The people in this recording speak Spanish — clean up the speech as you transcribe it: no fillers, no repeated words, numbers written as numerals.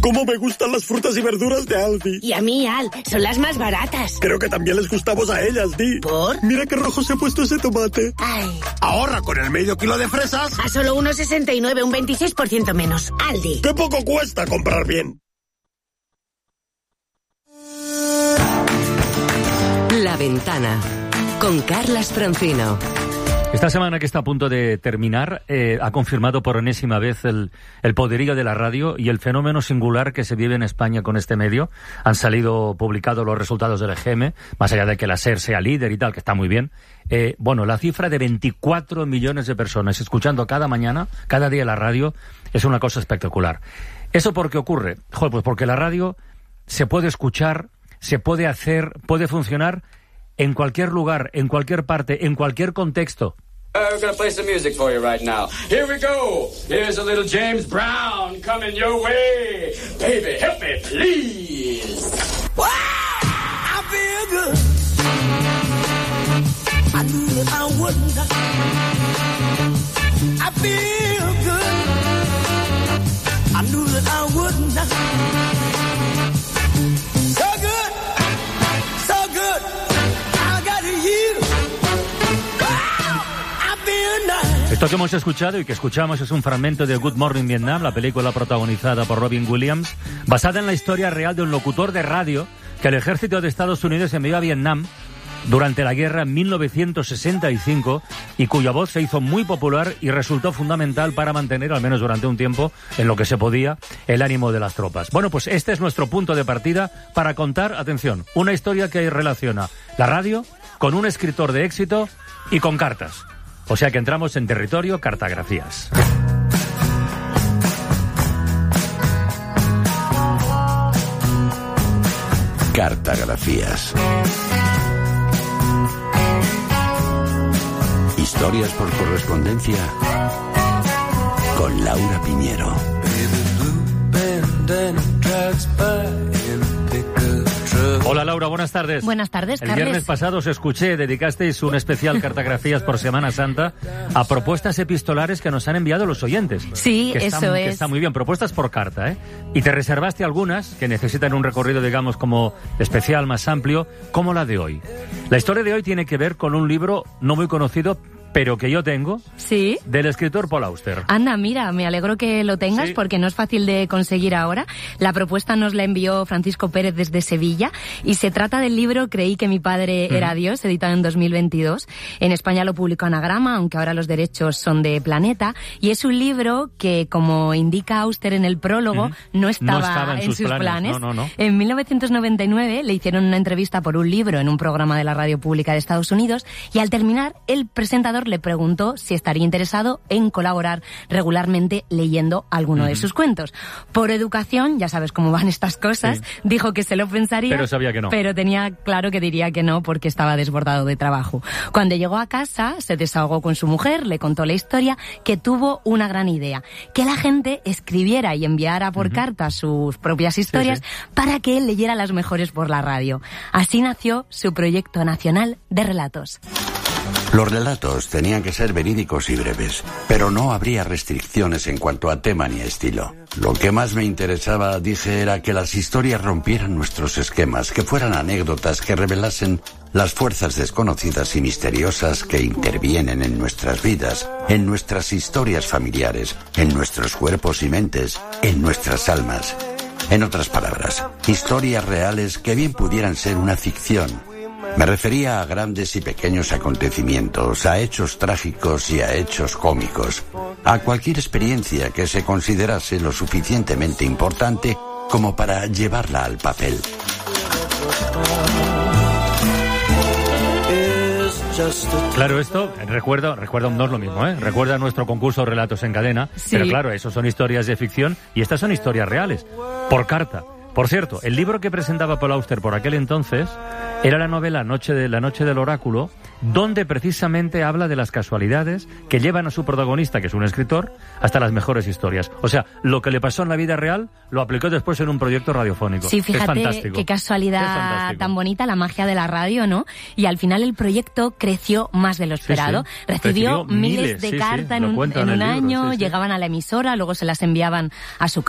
¡Cómo me gustan las frutas y verduras de Aldi! Y a mí, Al, son las más baratas. Creo que también les gustamos a ellas, Di. ¿Por? Mira qué rojo se ha puesto ese tomate. Ay. Ahorra con el medio kilo de fresas A solo 1,69, un 26% menos. Aldi. ¡Qué poco cuesta comprar bien! La Ventana, con Carlas Francino. Esta semana que está a punto de terminar ha confirmado por enésima vez el poderío de la radio y el fenómeno singular que se vive en España con este medio. Han salido publicados los resultados del EGM, más allá de que la SER sea líder y tal, que está muy bien. La cifra de 24 millones de personas escuchando cada mañana, cada día la radio, es una cosa espectacular. ¿Eso por qué ocurre? Pues porque la radio se puede escuchar, se puede hacer, puede funcionar en cualquier lugar, en cualquier parte, en cualquier contexto. We're going to play some music for you right now. Here we go. Here's a little James Brown coming your way. Baby, help me, please. Wow! I feel good. I knew that I wouldn't. I feel good. I knew that I wouldn't. So good. So good. I got you. Esto que hemos escuchado y que escuchamos es un fragmento de Good Morning Vietnam, la película protagonizada por Robin Williams, basada en la historia real de un locutor de radio que el ejército de Estados Unidos envió a Vietnam durante la guerra en 1965 y cuya voz se hizo muy popular y resultó fundamental para mantener, al menos durante un tiempo, en lo que se podía, el ánimo de las tropas. Bueno, pues este es nuestro punto de partida para contar, atención, una historia que relaciona la radio con un escritor de éxito y con cartas. O sea que entramos en territorio cartagrafías. Cartagrafías. Historias por correspondencia con Laura Piñero. Hola Laura, buenas tardes. Buenas tardes, Carles. El viernes pasado os escuché, dedicasteis un especial Cartagrafías por Semana Santa a propuestas epistolares que nos han enviado los oyentes. Sí, eso es. Que está muy bien, propuestas por carta, ¿eh? Y te reservaste algunas que necesitan un recorrido, digamos, como especial, más amplio, como la de hoy. La historia de hoy tiene que ver con un libro no muy conocido, pero que yo tengo, ¿sí?, del escritor Paul Auster. Anda, mira, me alegro que lo tengas, sí, porque no es fácil de conseguir ahora. La propuesta nos la envió Francisco Pérez desde Sevilla y se trata del libro Creí que mi padre era Dios, editado en 2022. En España lo publicó Anagrama, aunque ahora los derechos son de Planeta, y es un libro que, como indica Auster en el prólogo, no estaba en sus planes. No. En 1999 le hicieron una entrevista por un libro en un programa de la radio pública de Estados Unidos y al terminar el presentador le preguntó si estaría interesado en colaborar regularmente leyendo alguno de sus cuentos. Por educación, ya sabes cómo van estas cosas, dijo que se lo pensaría, pero sabía que no. Pero tenía claro que diría que no porque estaba desbordado de trabajo. Cuando llegó a casa, se desahogó con su mujer, le contó la historia, que tuvo una gran idea, que la gente escribiera y enviara por carta sus propias historias para que él leyera las mejores por la radio. Así nació su proyecto nacional de relatos. Los relatos tenían que ser verídicos y breves, pero no habría restricciones en cuanto a tema ni a estilo. Lo que más me interesaba, dije, era que las historias rompieran nuestros esquemas, que fueran anécdotas que revelasen las fuerzas desconocidas y misteriosas que intervienen en nuestras vidas, en nuestras historias familiares, en nuestros cuerpos y mentes, en nuestras almas. En otras palabras, historias reales que bien pudieran ser una ficción. Me refería a grandes y pequeños acontecimientos, a hechos trágicos y a hechos cómicos, a cualquier experiencia que se considerase lo suficientemente importante como para llevarla al papel. Claro, esto, recuerda, no es lo mismo, ¿eh? Recuerda nuestro concurso Relatos en Cadena, pero claro, eso son historias de ficción y estas son historias reales, por carta. Por cierto, el libro que presentaba Paul Auster por aquel entonces era la novela La noche del oráculo, donde precisamente habla de las casualidades que llevan a su protagonista, que es un escritor, hasta las mejores historias. O sea, lo que le pasó en la vida real lo aplicó después en un proyecto radiofónico. Sí, fíjate, es fantástico. Qué casualidad tan bonita, la magia de la radio, ¿no? Y al final el proyecto creció más de lo esperado. Sí. Recibió miles de cartas en un año, llegaban a la emisora, luego se las enviaban a su